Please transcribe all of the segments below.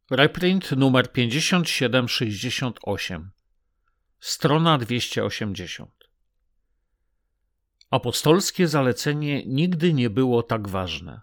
Reprint numer 5768, strona 280. Apostolskie zalecenie nigdy nie było tak ważne.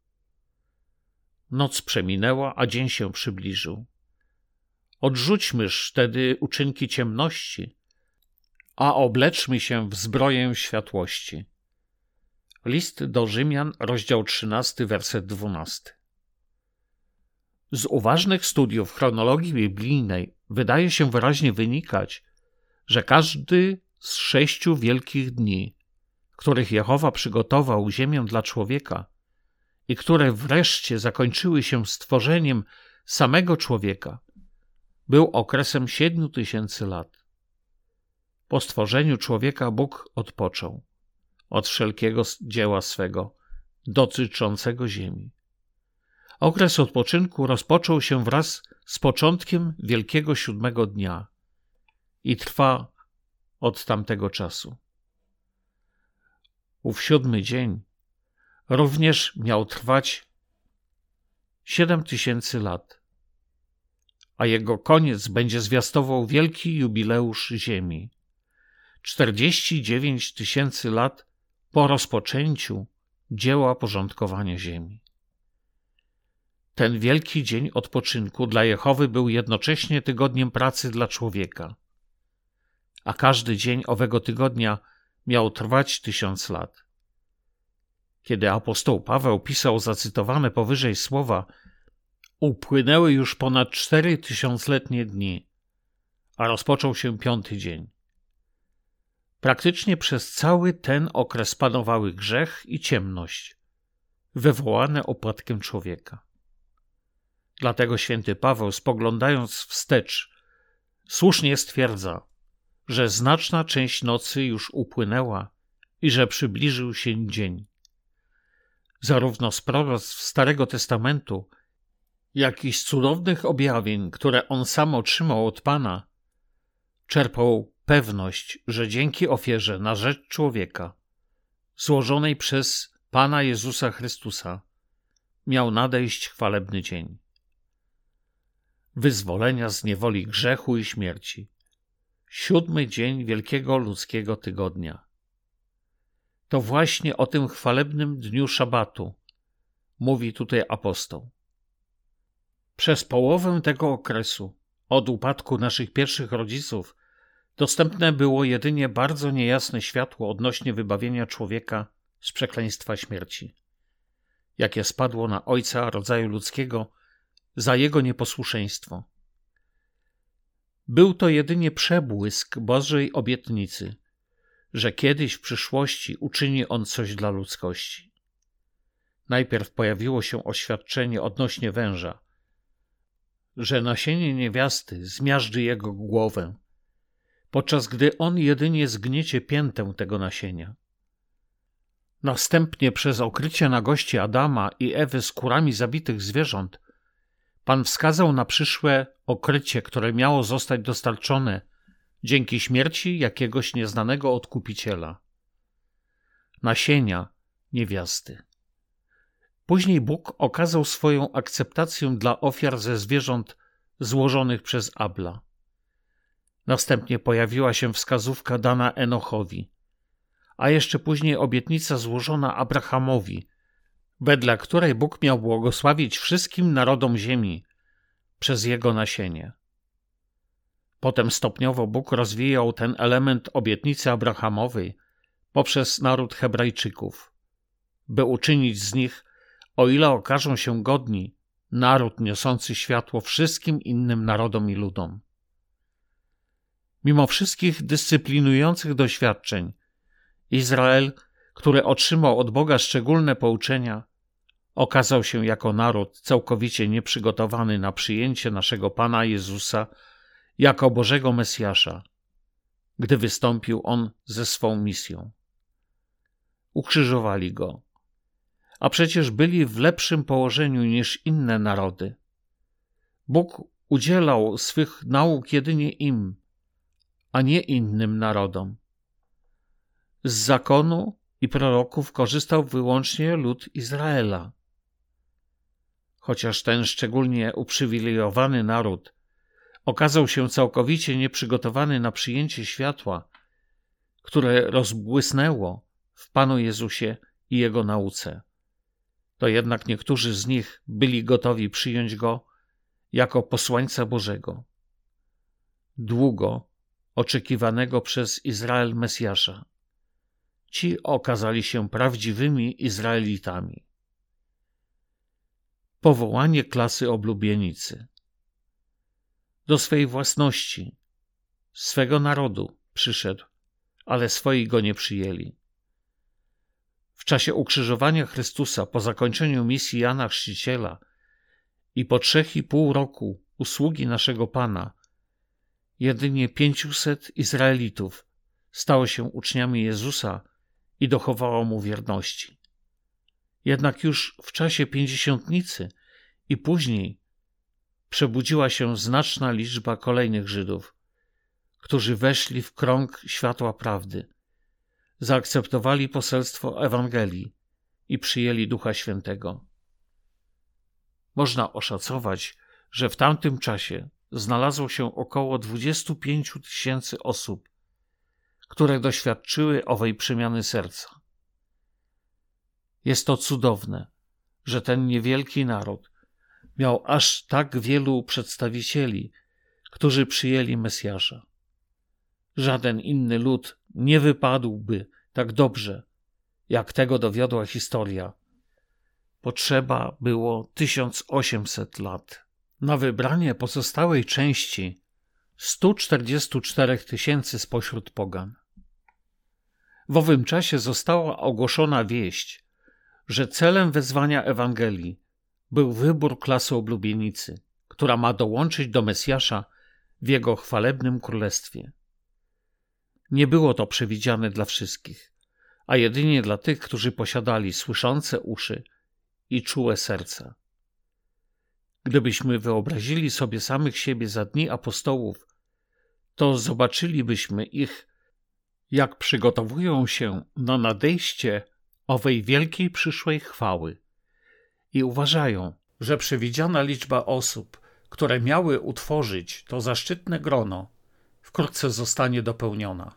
Noc przeminęła, a dzień się przybliżył. Odrzućmyż tedy uczynki ciemności, a obleczmy się w zbroję światłości. List do Rzymian, rozdział 13, werset 12. Z uważnych studiów chronologii biblijnej wydaje się wyraźnie wynikać, że każdy z 6 wielkich dni, których Jehowa przygotował ziemię dla człowieka i które wreszcie zakończyły się stworzeniem samego człowieka, był okresem 7000 lat. Po stworzeniu człowieka Bóg odpoczął od wszelkiego dzieła swego dotyczącego ziemi. Okres odpoczynku rozpoczął się wraz z początkiem wielkiego 7 dnia i trwa od tamtego czasu. Ów 7 dzień również miał trwać 7000 lat, a jego koniec będzie zwiastował wielki jubileusz Ziemi. 49 000 lat po rozpoczęciu dzieła porządkowania Ziemi. Ten wielki dzień odpoczynku dla Jehowy był jednocześnie tygodniem pracy dla człowieka, a każdy dzień owego tygodnia miał trwać 1000 lat. Kiedy apostoł Paweł pisał zacytowane powyżej słowa, upłynęły już ponad 4000-letnie dni, a rozpoczął się 5. dzień. Praktycznie przez cały ten okres panowały grzech i ciemność, wywołane upadkiem człowieka. Dlatego święty Paweł, spoglądając wstecz, słusznie stwierdza, że znaczna część nocy już upłynęła i że przybliżył się dzień. Zarówno z proroctw Starego Testamentu, jak i z cudownych objawień, które on sam otrzymał od Pana, czerpał pewność, że dzięki ofierze na rzecz człowieka, złożonej przez Pana Jezusa Chrystusa, miał nadejść chwalebny dzień wyzwolenia z niewoli grzechu i śmierci. 7 dzień wielkiego ludzkiego tygodnia. To właśnie o tym chwalebnym dniu szabatu mówi tutaj apostoł. Przez połowę tego okresu, od upadku naszych pierwszych rodziców, dostępne było jedynie bardzo niejasne światło odnośnie wybawienia człowieka z przekleństwa śmierci, jakie spadło na ojca rodzaju ludzkiego za jego nieposłuszeństwo. Był to jedynie przebłysk Bożej obietnicy, że kiedyś w przyszłości uczyni on coś dla ludzkości. Najpierw pojawiło się oświadczenie odnośnie węża, że nasienie niewiasty zmiażdży jego głowę, podczas gdy on jedynie zgniecie piętę tego nasienia. Następnie przez okrycie nagości Adama i Ewy skórami zabitych zwierząt Pan wskazał na przyszłe okrycie, które miało zostać dostarczone dzięki śmierci jakiegoś nieznanego odkupiciela. Nasienia niewiasty. Później Bóg okazał swoją akceptację dla ofiar ze zwierząt złożonych przez Abla. Następnie pojawiła się wskazówka dana Enochowi, a jeszcze później obietnica złożona Abrahamowi, wedle której Bóg miał błogosławić wszystkim narodom ziemi przez jego nasienie. Potem stopniowo Bóg rozwijał ten element obietnicy Abrahamowej poprzez naród Hebrajczyków, by uczynić z nich, o ile okażą się godni, naród niosący światło wszystkim innym narodom i ludom. Mimo wszystkich dyscyplinujących doświadczeń, Izrael, który otrzymał od Boga szczególne pouczenia, okazał się jako naród całkowicie nieprzygotowany na przyjęcie naszego Pana Jezusa jako Bożego Mesjasza, gdy wystąpił On ze swą misją. Ukrzyżowali Go, a przecież byli w lepszym położeniu niż inne narody. Bóg udzielał swych nauk jedynie im, a nie innym narodom. Z zakonu i proroków korzystał wyłącznie lud Izraela. chociaż ten szczególnie uprzywilejowany naród okazał się całkowicie nieprzygotowany na przyjęcie światła, które rozbłysnęło w Panu Jezusie i Jego nauce, to jednak niektórzy z nich byli gotowi przyjąć Go jako posłańca Bożego, długo oczekiwanego przez Izrael Mesjasza. Ci okazali się prawdziwymi Izraelitami. Powołanie klasy oblubienicy. Do swej własności, swego narodu przyszedł, ale swoi go nie przyjęli. W czasie ukrzyżowania Chrystusa, po zakończeniu misji Jana Chrzciciela i po 3,5 roku usługi naszego Pana, jedynie 500 Izraelitów stało się uczniami Jezusa i dochowało Mu wierności. Jednak już w czasie pięćdziesiątnicy i później przebudziła się znaczna liczba kolejnych Żydów, którzy weszli w krąg światła prawdy, zaakceptowali poselstwo Ewangelii i przyjęli Ducha Świętego. Można oszacować, że w tamtym czasie znalazło się około 25 000 osób, które doświadczyły owej przemiany serca. Jest to cudowne, że ten niewielki naród miał aż tak wielu przedstawicieli, którzy przyjęli Mesjasza. Żaden inny lud nie wypadłby tak dobrze, jak tego dowiodła historia. Potrzeba było 1800 lat. Na wybranie pozostałej części 144 000 spośród pogan. W owym czasie została ogłoszona wieść, że celem wezwania Ewangelii był wybór klasy oblubienicy, która ma dołączyć do Mesjasza w Jego chwalebnym królestwie. Nie było to przewidziane dla wszystkich, a jedynie dla tych, którzy posiadali słyszące uszy i czułe serca. Gdybyśmy wyobrazili sobie samych siebie za dni apostołów, to zobaczylibyśmy ich, jak przygotowują się na nadejście owej wielkiej przyszłej chwały i uważają, że przewidziana liczba osób, które miały utworzyć to zaszczytne grono, wkrótce zostanie dopełniona.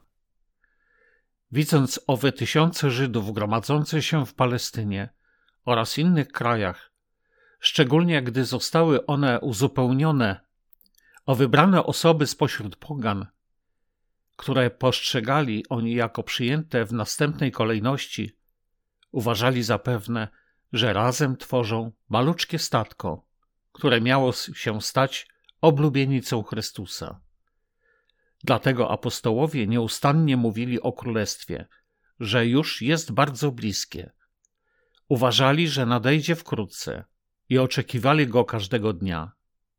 Widząc owe tysiące Żydów gromadzące się w Palestynie oraz innych krajach, szczególnie gdy zostały one uzupełnione o wybrane osoby spośród pogan, które postrzegali oni jako przyjęte w następnej kolejności, uważali zapewne, że razem tworzą maluczkie statko, które miało się stać oblubienicą Chrystusa. Dlatego apostołowie nieustannie mówili o królestwie, że już jest bardzo bliskie. Uważali, że nadejdzie wkrótce i oczekiwali go każdego dnia.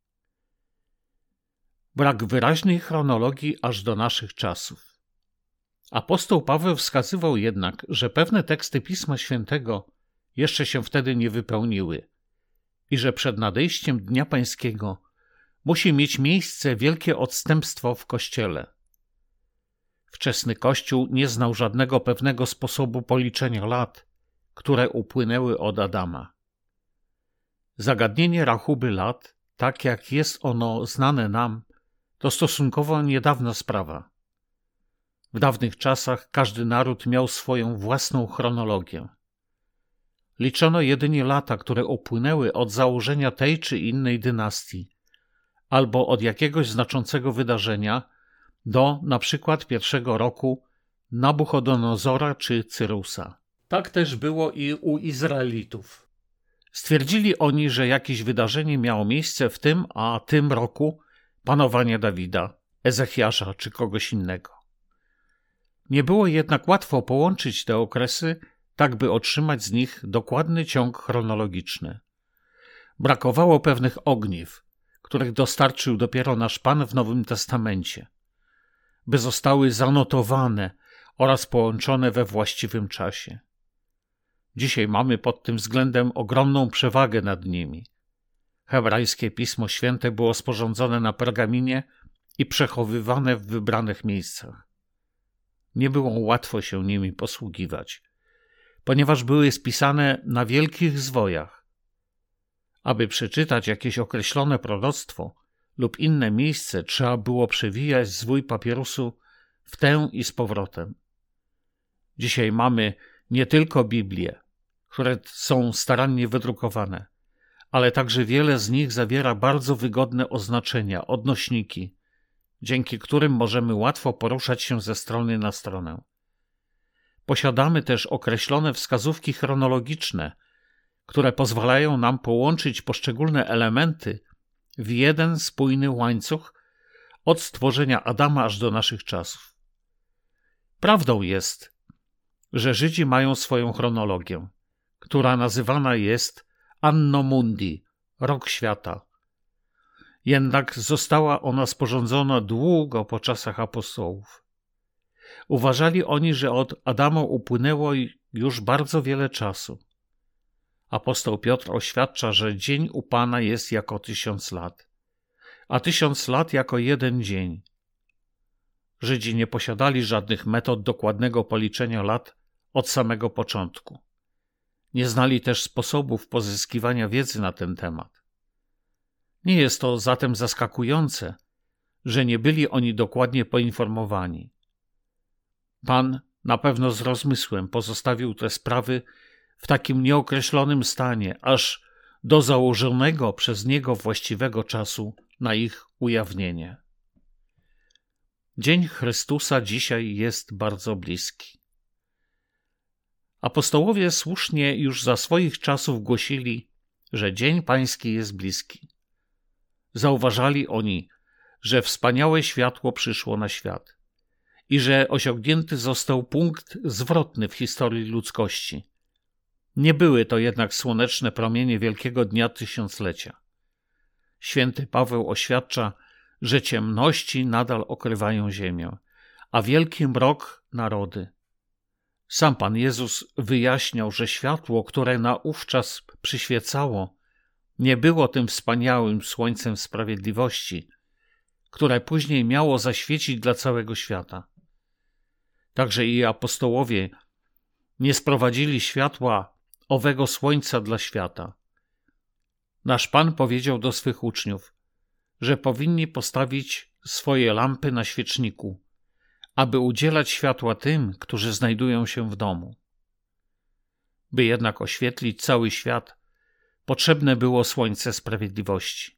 Brak wyraźnej chronologii aż do naszych czasów. Apostoł Paweł wskazywał jednak, że pewne teksty Pisma Świętego jeszcze się wtedy nie wypełniły i że przed nadejściem Dnia Pańskiego musi mieć miejsce wielkie odstępstwo w Kościele. Wczesny Kościół nie znał żadnego pewnego sposobu policzenia lat, które upłynęły od Adama. Zagadnienie rachuby lat, tak jak jest ono znane nam, to stosunkowo niedawna sprawa. W dawnych czasach każdy naród miał swoją własną chronologię. Liczono jedynie lata, które upłynęły od założenia tej czy innej dynastii, albo od jakiegoś znaczącego wydarzenia do na przykład pierwszego roku Nabuchodonozora czy Cyrusa. Tak też było i u Izraelitów. Stwierdzili oni, że jakieś wydarzenie miało miejsce w tym a tym roku panowania Dawida, Ezechiasza czy kogoś innego. Nie było jednak łatwo połączyć te okresy, tak by otrzymać z nich dokładny ciąg chronologiczny. Brakowało pewnych ogniw, których dostarczył dopiero nasz Pan w Nowym Testamencie, by zostały zanotowane oraz połączone we właściwym czasie. Dzisiaj mamy pod tym względem ogromną przewagę nad nimi. Hebrajskie Pismo Święte było sporządzone na pergaminie i przechowywane w wybranych miejscach. Nie było łatwo się nimi posługiwać, ponieważ były spisane na wielkich zwojach, Aby przeczytać jakieś określone proroctwo lub inne miejsce, trzeba było przewijać zwój papierusu w tę i z powrotem. Dzisiaj mamy nie tylko Biblię, które są starannie wydrukowane, ale także wiele z nich zawiera bardzo wygodne oznaczenia, odnośniki, dzięki którym możemy łatwo poruszać się ze strony na stronę. Posiadamy też określone wskazówki chronologiczne, które pozwalają nam połączyć poszczególne elementy w jeden spójny łańcuch od stworzenia Adama aż do naszych czasów. Prawdą jest, że Żydzi mają swoją chronologię, która nazywana jest Anno Mundi, rok świata. Jednak została ona sporządzona długo po czasach apostołów. Uważali oni, że od Adama upłynęło już bardzo wiele czasu. Apostoł Piotr oświadcza, że dzień u Pana jest jako 1000 lat, a 1000 lat jako 1 dzień. Żydzi nie posiadali żadnych metod dokładnego policzenia lat od samego początku. Nie znali też sposobów pozyskiwania wiedzy na ten temat. Nie jest to zatem zaskakujące, że nie byli oni dokładnie poinformowani. Pan na pewno z rozmysłem pozostawił te sprawy w takim nieokreślonym stanie, aż do założonego przez Niego właściwego czasu na ich ujawnienie. Dzień Chrystusa dzisiaj jest bardzo bliski. Apostołowie słusznie już za swoich czasów głosili, że Dzień Pański jest bliski. Zauważali oni, że wspaniałe światło przyszło na świat i że osiągnięty został punkt zwrotny w historii ludzkości. Nie były to jednak słoneczne promienie wielkiego dnia tysiąclecia. Święty Paweł oświadcza, że ciemności nadal okrywają ziemię, a wielki mrok narody. Sam Pan Jezus wyjaśniał, że światło, które naówczas przyświecało, nie było tym wspaniałym słońcem sprawiedliwości, które później miało zaświecić dla całego świata. Także i apostołowie nie sprowadzili światła owego słońca dla świata. Nasz Pan powiedział do swych uczniów, że powinni postawić swoje lampy na świeczniku, aby udzielać światła tym, którzy znajdują się w domu. By jednak oświetlić cały świat, potrzebne było słońce sprawiedliwości.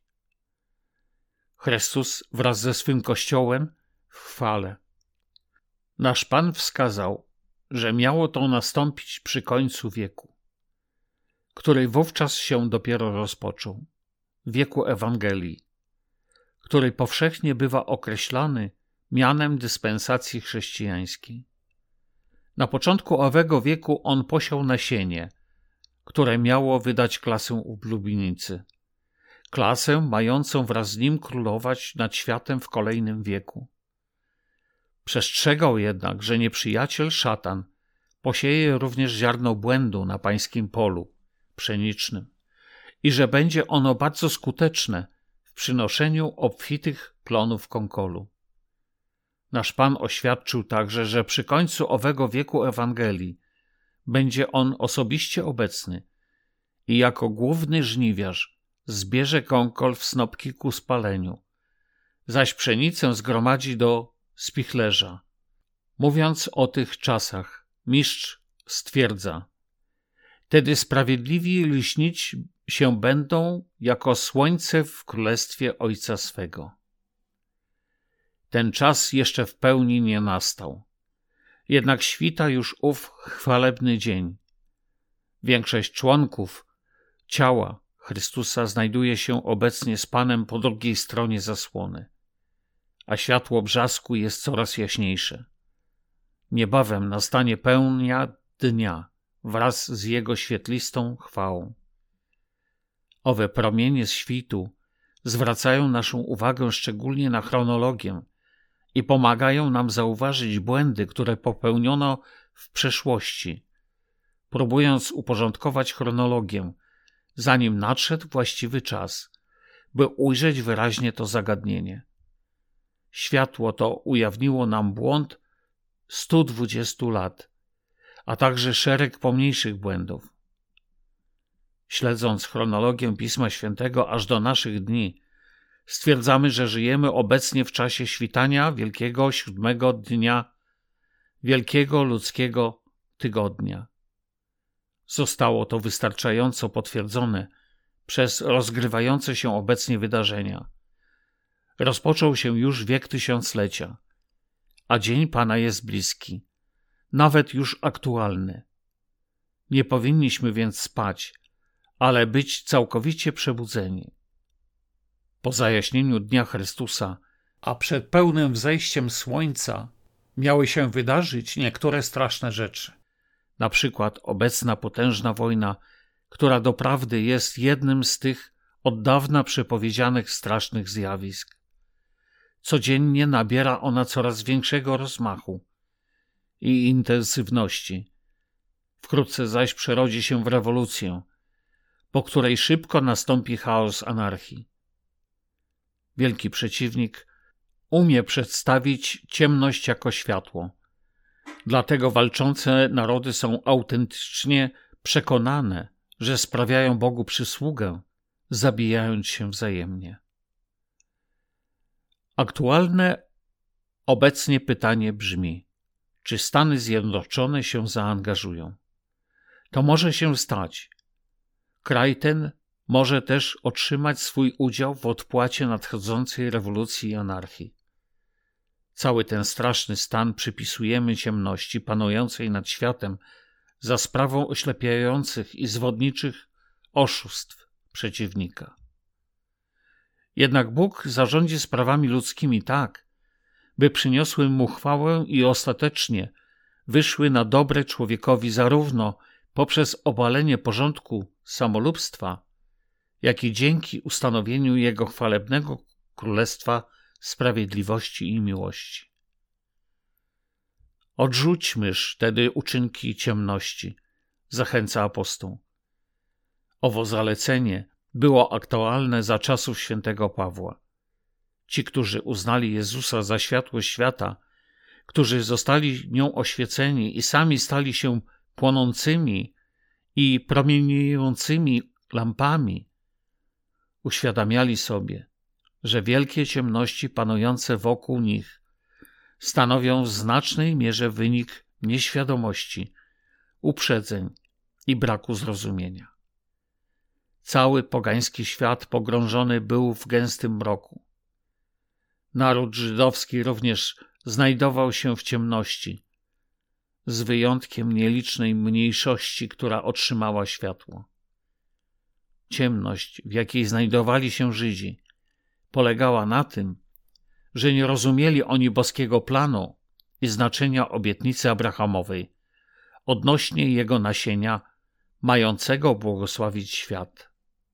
Chrystus wraz ze swym Kościołem w chwale. Nasz Pan wskazał, że miało to nastąpić przy końcu wieku, który wówczas się dopiero rozpoczął, wieku Ewangelii, który powszechnie bywa określany mianem dyspensacji chrześcijańskiej. Na początku owego wieku on posiał nasienie, które miało wydać klasę ublubienicy, klasę mającą wraz z nim królować nad światem w kolejnym wieku. Przestrzegał jednak, że nieprzyjaciel szatan posieje również ziarno błędu na pańskim polu pszenicznym i że będzie ono bardzo skuteczne w przynoszeniu obfitych plonów konkolu. Nasz Pan oświadczył także, że przy końcu owego wieku Ewangelii będzie on osobiście obecny i jako główny żniwiarz zbierze konkol w snopki ku spaleniu, zaś pszenicę zgromadzi do spichlerza. Mówiąc o tych czasach, mistrz stwierdza: wtedy sprawiedliwi lśnić się będą jako słońce w królestwie Ojca swego. Ten czas jeszcze w pełni nie nastał. Jednak świta już ów chwalebny dzień. Większość członków ciała Chrystusa znajduje się obecnie z Panem po drugiej stronie zasłony, a światło brzasku jest coraz jaśniejsze. Niebawem nastanie pełnia dnia wraz z jego świetlistą chwałą. Owe promienie z świtu zwracają naszą uwagę szczególnie na chronologię i pomagają nam zauważyć błędy, które popełniono w przeszłości, próbując uporządkować chronologię, zanim nadszedł właściwy czas, by ujrzeć wyraźnie to zagadnienie. Światło to ujawniło nam błąd 120 lat, a także szereg pomniejszych błędów. Śledząc chronologię Pisma Świętego aż do naszych dni, stwierdzamy, że żyjemy obecnie w czasie świtania wielkiego 7. dnia wielkiego ludzkiego tygodnia. Zostało to wystarczająco potwierdzone przez rozgrywające się obecnie wydarzenia. Rozpoczął się już wiek tysiąclecia, a dzień Pana jest bliski, nawet już aktualny. Nie powinniśmy więc spać, ale być całkowicie przebudzeni. Po zajaśnieniu Dnia Chrystusa, a przed pełnym wzejściem słońca, miały się wydarzyć niektóre straszne rzeczy. Na przykład obecna potężna wojna, która doprawdy jest jednym z tych od dawna przepowiedzianych strasznych zjawisk. Codziennie nabiera ona coraz większego rozmachu i intensywności. Wkrótce zaś przerodzi się w rewolucję, po której szybko nastąpi chaos anarchii. Wielki przeciwnik umie przedstawić ciemność jako światło. Dlatego walczące narody są autentycznie przekonane, że sprawiają Bogu przysługę, zabijając się wzajemnie. Aktualne obecnie pytanie brzmi: czy Stany Zjednoczone się zaangażują? To może się stać. Kraj ten może też otrzymać swój udział w odpłacie nadchodzącej rewolucji i anarchii. Cały ten straszny stan przypisujemy ciemności panującej nad światem za sprawą oślepiających i zwodniczych oszustw przeciwnika. Jednak Bóg zarządzi sprawami ludzkimi tak, by przyniosły mu chwałę i ostatecznie wyszły na dobre człowiekowi zarówno poprzez obalenie porządku samolubstwa, jak i dzięki ustanowieniu jego chwalebnego królestwa sprawiedliwości i miłości. Odrzućmyż tedy uczynki ciemności, zachęca apostoł. Owo zalecenie było aktualne za czasów świętego Pawła. Ci, którzy uznali Jezusa za światło świata, którzy zostali nią oświeceni i sami stali się płonącymi i promieniejącymi lampami, uświadamiali sobie, że wielkie ciemności panujące wokół nich stanowią w znacznej mierze wynik nieświadomości, uprzedzeń i braku zrozumienia. Cały pogański świat pogrążony był w gęstym mroku. Naród żydowski również znajdował się w ciemności, z wyjątkiem nielicznej mniejszości, która otrzymała światło. Ciemność, w jakiej znajdowali się Żydzi, polegała na tym, że nie rozumieli oni boskiego planu i znaczenia obietnicy Abrahamowej odnośnie jego nasienia mającego błogosławić świat.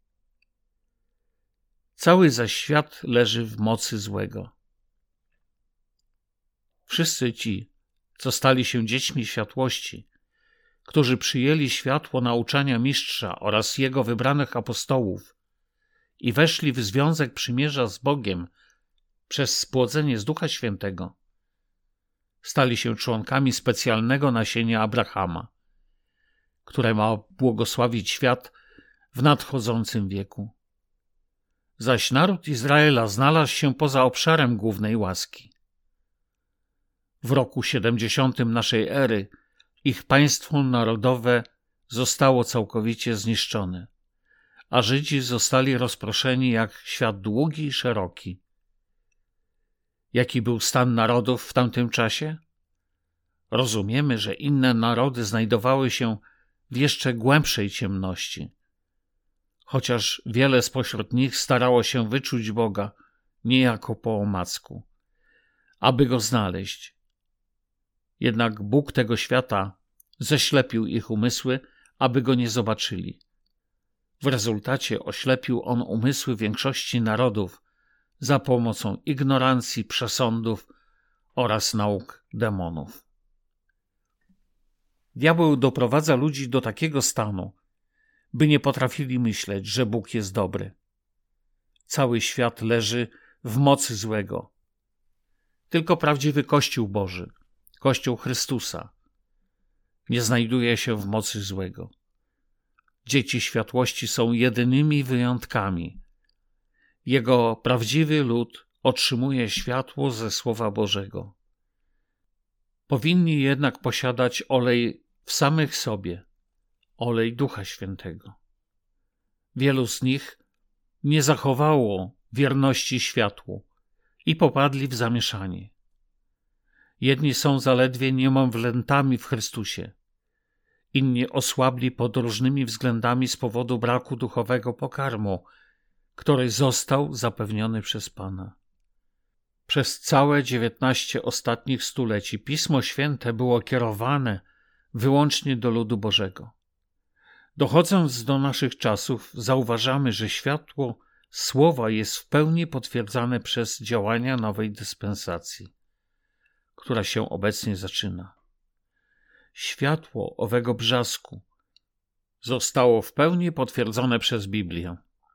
Cały zaś świat leży w mocy złego. Wszyscy ci, co stali się dziećmi światłości, którzy przyjęli światło nauczania Mistrza oraz jego wybranych apostołów i weszli w związek przymierza z Bogiem przez spłodzenie z Ducha Świętego, stali się członkami specjalnego nasienia Abrahama, które ma błogosławić świat w nadchodzącym wieku. Zaś naród Izraela znalazł się poza obszarem głównej łaski. W roku 70 naszej ery ich państwo narodowe zostało całkowicie zniszczone, a Żydzi zostali rozproszeni jak świat długi i szeroki. Jaki był stan narodów w tamtym czasie? Rozumiemy, że inne narody znajdowały się w jeszcze głębszej ciemności, chociaż wiele spośród nich starało się wyczuć Boga niejako po omacku, aby Go znaleźć. Jednak Bóg tego świata ześlepił ich umysły, aby Go nie zobaczyli. W rezultacie oślepił On umysły większości narodów za pomocą ignorancji, przesądów oraz nauk demonów. Diabeł doprowadza ludzi do takiego stanu, by nie potrafili myśleć, że Bóg jest dobry. Cały świat leży w mocy złego. Tylko prawdziwy Kościół Boży, Kościół Chrystusa, nie znajduje się w mocy złego. Dzieci światłości są jedynymi wyjątkami. Jego prawdziwy lud otrzymuje światło ze Słowa Bożego. Powinni jednak posiadać olej w samych sobie, olej Ducha Świętego. Wielu z nich nie zachowało wierności światłu i popadli w zamieszanie. Jedni są zaledwie niemowlętami w Chrystusie, inni osłabli pod różnymi względami z powodu braku duchowego pokarmu, który został zapewniony przez Pana. Przez całe 19 ostatnich stuleci Pismo Święte było kierowane wyłącznie do ludu Bożego. Dochodząc do naszych czasów, zauważamy, że światło Słowa jest w pełni potwierdzane przez działania nowej dyspensacji, która się obecnie zaczyna. Światło owego brzasku zostało w pełni potwierdzone przez Biblię.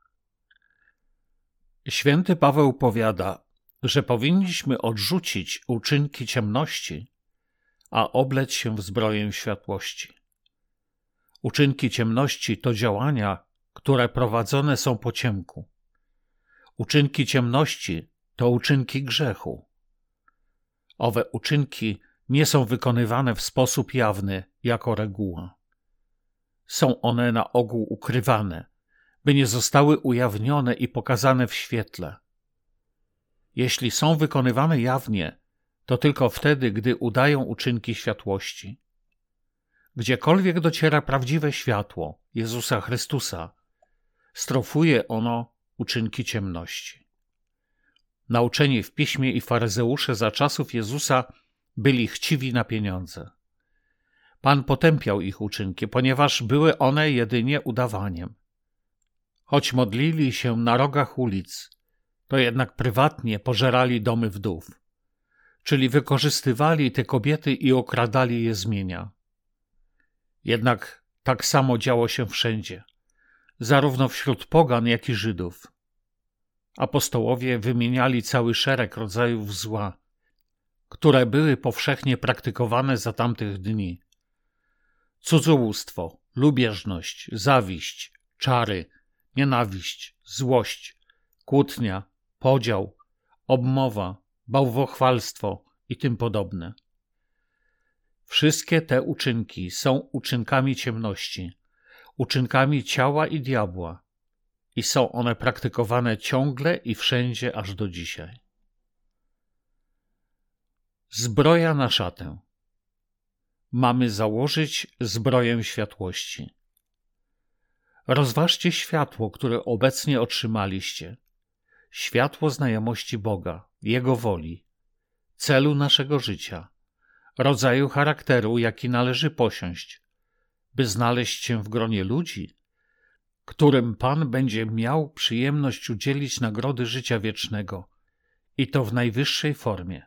Święty Paweł powiada, że powinniśmy odrzucić uczynki ciemności, a oblec się w zbroję światłości. Uczynki ciemności to działania, które prowadzone są po ciemku. Uczynki ciemności to uczynki grzechu. Owe uczynki nie są wykonywane w sposób jawny, jako reguła. Są one na ogół ukrywane, by nie zostały ujawnione i pokazane w świetle. Jeśli są wykonywane jawnie, to tylko wtedy, gdy udają uczynki światłości. Gdziekolwiek dociera prawdziwe światło Jezusa Chrystusa, strofuje ono uczynki ciemności. Nauczeni w Piśmie i faryzeusze za czasów Jezusa byli chciwi na pieniądze. Pan potępiał ich uczynki, ponieważ były one jedynie udawaniem. Choć modlili się na rogach ulic, to jednak prywatnie pożerali domy wdów, czyli wykorzystywali te kobiety i okradali je z mienia. Jednak tak samo działo się wszędzie, zarówno wśród pogan, jak i Żydów. Apostołowie wymieniali cały szereg rodzajów zła, które były powszechnie praktykowane za tamtych dni. Cudzołóstwo, lubieżność, zawiść, czary, nienawiść, złość, kłótnia, podział, obmowa, bałwochwalstwo i tym podobne. Wszystkie te uczynki są uczynkami ciemności, uczynkami ciała i diabła i są one praktykowane ciągle i wszędzie aż do dzisiaj. Zbroja na szatę. Mamy założyć zbroję światłości. Rozważcie światło, które obecnie otrzymaliście. Światło znajomości Boga, Jego woli, celu naszego życia, rodzaju charakteru, jaki należy posiąść, by znaleźć się w gronie ludzi, którym Pan będzie miał przyjemność udzielić nagrody życia wiecznego i to w najwyższej formie.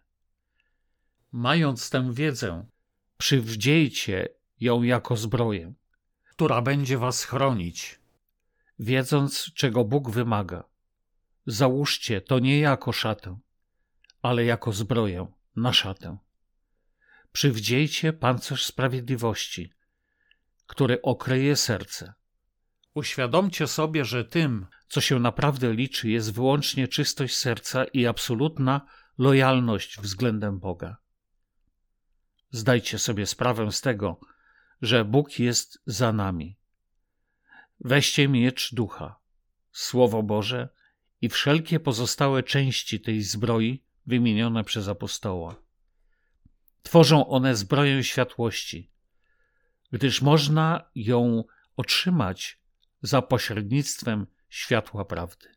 Mając tę wiedzę, przywdziejcie ją jako zbroję, która będzie was chronić, wiedząc, czego Bóg wymaga. Załóżcie to nie jako szatę, ale jako zbroję na szatę. Przywdziejcie pancerz sprawiedliwości, który okryje serce. Uświadomcie sobie, że tym, co się naprawdę liczy, jest wyłącznie czystość serca i absolutna lojalność względem Boga. Zdajcie sobie sprawę z tego, że Bóg jest za nami. Weźcie miecz ducha, Słowo Boże i wszelkie pozostałe części tej zbroi wymienione przez apostoła. Tworzą one zbroję światłości, gdyż można ją otrzymać za pośrednictwem światła prawdy.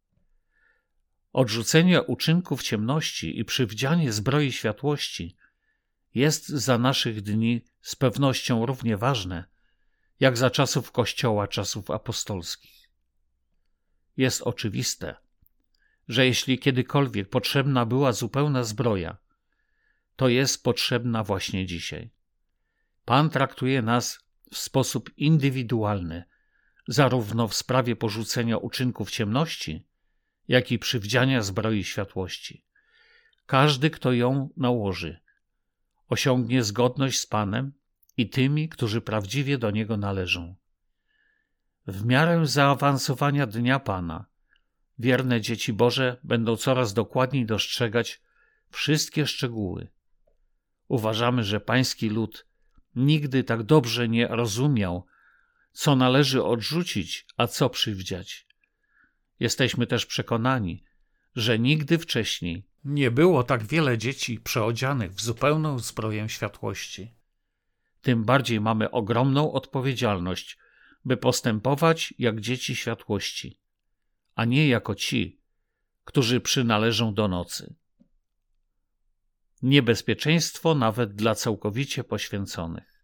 Odrzucenie uczynków ciemności i przywdzianie zbroi światłości jest za naszych dni z pewnością równie ważne, jak za czasów Kościoła, czasów apostolskich. Jest oczywiste, że jeśli kiedykolwiek potrzebna była zupełna zbroja, to jest potrzebna właśnie dzisiaj. Pan traktuje nas w sposób indywidualny, zarówno w sprawie porzucenia uczynków ciemności, jak i przywdziania zbroi światłości. Każdy, kto ją nałoży, osiągnie zgodność z Panem i tymi, którzy prawdziwie do Niego należą. W miarę zaawansowania Dnia Pana wierne dzieci Boże będą coraz dokładniej dostrzegać wszystkie szczegóły. Uważamy, że pański lud nigdy tak dobrze nie rozumiał, co należy odrzucić, a co przywdziać. Jesteśmy też przekonani, że nigdy wcześniej nie było tak wiele dzieci przeodzianych w zupełną zbroję światłości. Tym bardziej mamy ogromną odpowiedzialność, by postępować jak dzieci światłości, a nie jako ci, którzy przynależą do nocy. Niebezpieczeństwo nawet dla całkowicie poświęconych.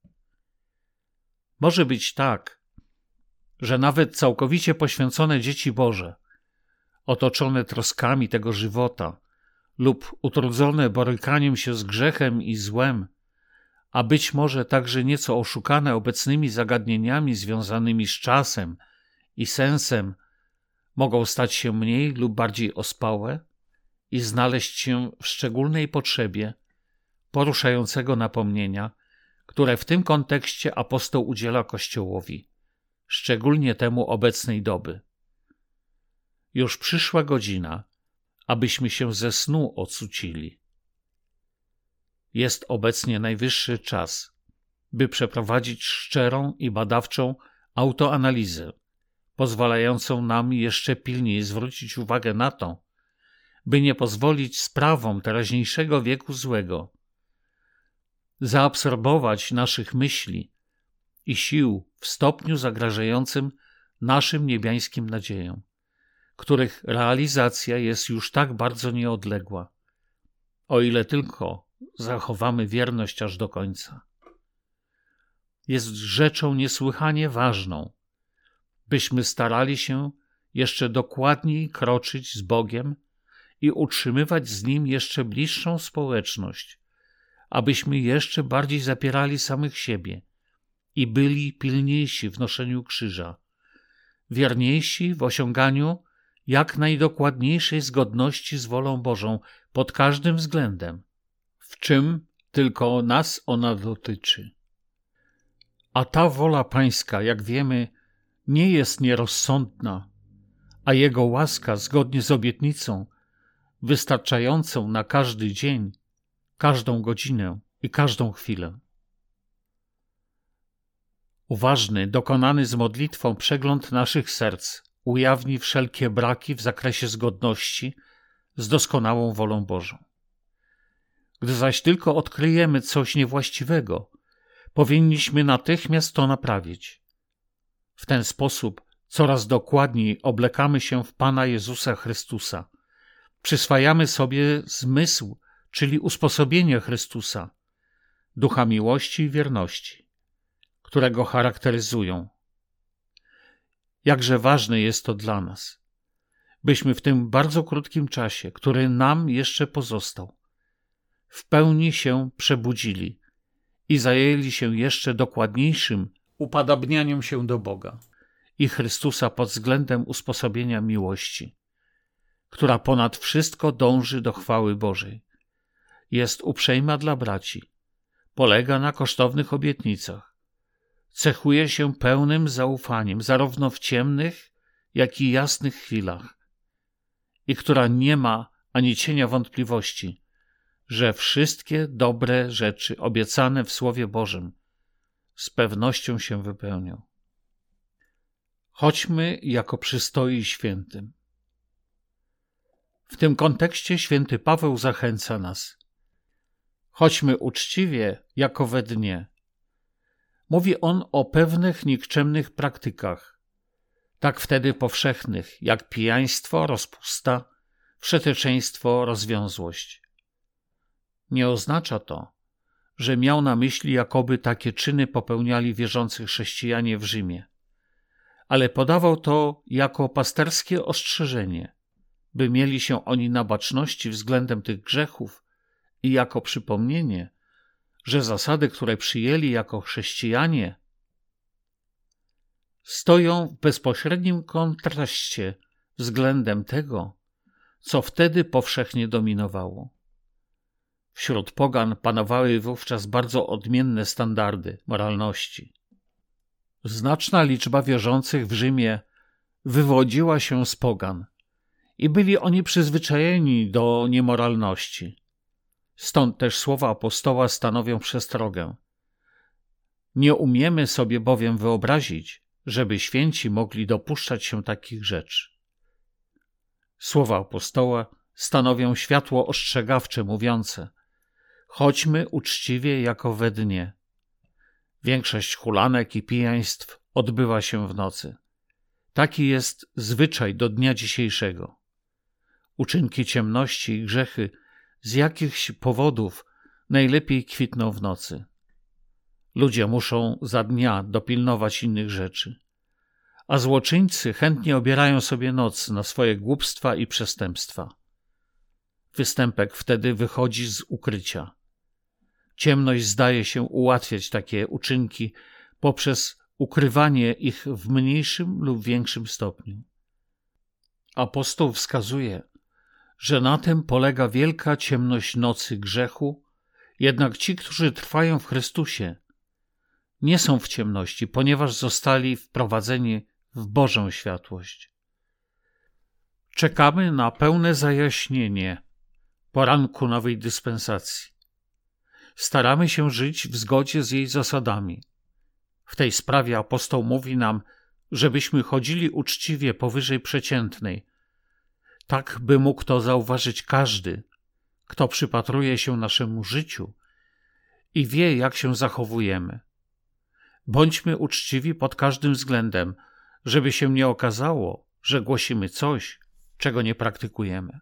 Może być tak, że nawet całkowicie poświęcone dzieci Boże, otoczone troskami tego żywota lub utrudzone borykaniem się z grzechem i złem, a być może także nieco oszukane obecnymi zagadnieniami związanymi z czasem i sensem, mogą stać się mniej lub bardziej ospałe i znaleźć się w szczególnej potrzebie poruszającego napomnienia, które w tym kontekście apostoł udziela Kościołowi, szczególnie temu obecnej doby. Już przyszła godzina, abyśmy się ze snu ocucili. Jest obecnie najwyższy czas, by przeprowadzić szczerą i badawczą autoanalizę, pozwalającą nam jeszcze pilniej zwrócić uwagę na to, by nie pozwolić sprawom teraźniejszego wieku złego zaabsorbować naszych myśli i sił w stopniu zagrażającym naszym niebiańskim nadziejom, których realizacja jest już tak bardzo nieodległa, o ile tylko zachowamy wierność aż do końca. Jest rzeczą niesłychanie ważną, byśmy starali się jeszcze dokładniej kroczyć z Bogiem i utrzymywać z Nim jeszcze bliższą społeczność, abyśmy jeszcze bardziej zapierali samych siebie i byli pilniejsi w noszeniu krzyża, wierniejsi w osiąganiu jak najdokładniejszej zgodności z wolą Bożą pod każdym względem, w czym tylko nas ona dotyczy. A ta wola Pańska, jak wiemy, nie jest nierozsądna, a Jego łaska, zgodnie z obietnicą, wystarczającą na każdy dzień, każdą godzinę i każdą chwilę. Uważny, dokonany z modlitwą przegląd naszych serc ujawni wszelkie braki w zakresie zgodności z doskonałą wolą Bożą. Gdy zaś tylko odkryjemy coś niewłaściwego, powinniśmy natychmiast to naprawić. W ten sposób coraz dokładniej oblekamy się w Pana Jezusa Chrystusa. Przyswajamy sobie zmysł, czyli usposobienie Chrystusa, ducha miłości i wierności, które go charakteryzują. Jakże ważne jest to dla nas, byśmy w tym bardzo krótkim czasie, który nam jeszcze pozostał, w pełni się przebudzili i zajęli się jeszcze dokładniejszym upodabnianiem się do Boga i Chrystusa pod względem usposobienia miłości, która ponad wszystko dąży do chwały Bożej. Jest uprzejma dla braci, polega na kosztownych obietnicach, cechuje się pełnym zaufaniem zarówno w ciemnych, jak i jasnych chwilach i która nie ma ani cienia wątpliwości, że wszystkie dobre rzeczy obiecane w Słowie Bożym z pewnością się wypełnią. Chodźmy jako przystoi świętym. W tym kontekście święty Paweł zachęca nas. Chodźmy uczciwie jako we dnie. Mówi on o pewnych nikczemnych praktykach, tak wtedy powszechnych jak pijaństwo, rozpusta, wszeteczeństwo, rozwiązłość. Nie oznacza to, że miał na myśli, jakoby takie czyny popełniali wierzący chrześcijanie w Rzymie, ale podawał to jako pasterskie ostrzeżenie, by mieli się oni na baczności względem tych grzechów i jako przypomnienie, że zasady, które przyjęli jako chrześcijanie, stoją w bezpośrednim kontraście względem tego, co wtedy powszechnie dominowało. Wśród pogan panowały wówczas bardzo odmienne standardy moralności. Znaczna liczba wierzących w Rzymie wywodziła się z pogan i byli oni przyzwyczajeni do niemoralności. Stąd też słowa apostoła stanowią przestrogę. Nie umiemy sobie bowiem wyobrazić, żeby święci mogli dopuszczać się takich rzeczy. Słowa apostoła stanowią światło ostrzegawcze mówiące: chodźmy uczciwie jako we dnie. Większość hulanek i pijaństw odbywa się w nocy. Taki jest zwyczaj do dnia dzisiejszego. Uczynki ciemności i grzechy z jakichś powodów najlepiej kwitną w nocy. Ludzie muszą za dnia dopilnować innych rzeczy, a złoczyńcy chętnie obierają sobie noc na swoje głupstwa i przestępstwa. Występek wtedy wychodzi z ukrycia. Ciemność zdaje się ułatwiać takie uczynki poprzez ukrywanie ich w mniejszym lub większym stopniu. Apostoł wskazuje, że na tym polega wielka ciemność nocy grzechu, jednak ci, którzy trwają w Chrystusie, nie są w ciemności, ponieważ zostali wprowadzeni w Bożą światłość. Czekamy na pełne zajaśnienie poranku nowej dyspensacji. Staramy się żyć w zgodzie z jej zasadami. W tej sprawie apostoł mówi nam, żebyśmy chodzili uczciwie powyżej przeciętnej, tak by mógł to zauważyć każdy, kto przypatruje się naszemu życiu i wie, jak się zachowujemy. Bądźmy uczciwi pod każdym względem, żeby się nie okazało, że głosimy coś, czego nie praktykujemy.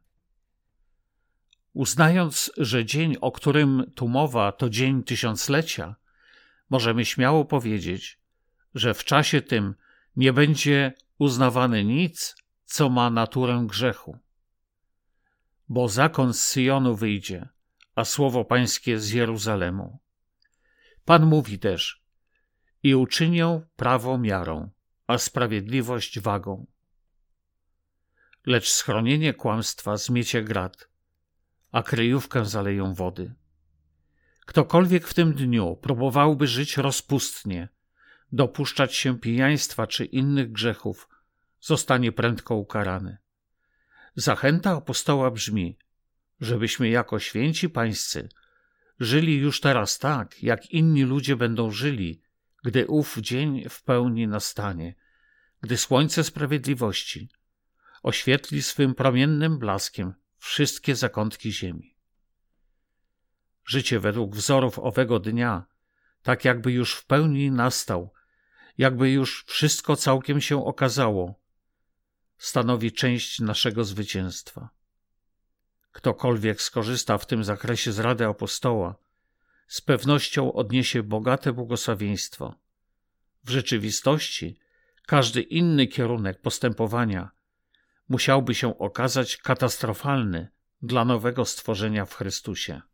Uznając, że dzień, o którym tu mowa, to dzień tysiąclecia, możemy śmiało powiedzieć, że w czasie tym nie będzie uznawane nic, co ma naturę grzechu. Bo zakon z Syjonu wyjdzie, a słowo Pańskie z Jeruzalemu. Pan mówi też: i uczynią prawo miarą, a sprawiedliwość wagą. Lecz schronienie kłamstwa zmiecie grat, a kryjówkę zaleją wody. Ktokolwiek w tym dniu próbowałby żyć rozpustnie, dopuszczać się pijaństwa czy innych grzechów, zostanie prędko ukarany. Zachęta apostoła brzmi, żebyśmy jako święci pańscy żyli już teraz tak, jak inni ludzie będą żyli, gdy ów dzień w pełni nastanie, gdy słońce sprawiedliwości oświetli swym promiennym blaskiem wszystkie zakątki ziemi. Życie według wzorów owego dnia, tak jakby już w pełni nastał, jakby już wszystko całkiem się okazało, stanowi część naszego zwycięstwa. Ktokolwiek skorzysta w tym zakresie z rady apostoła, z pewnością odniesie bogate błogosławieństwo. W rzeczywistości każdy inny kierunek postępowania musiałby się okazać katastrofalny dla nowego stworzenia w Chrystusie.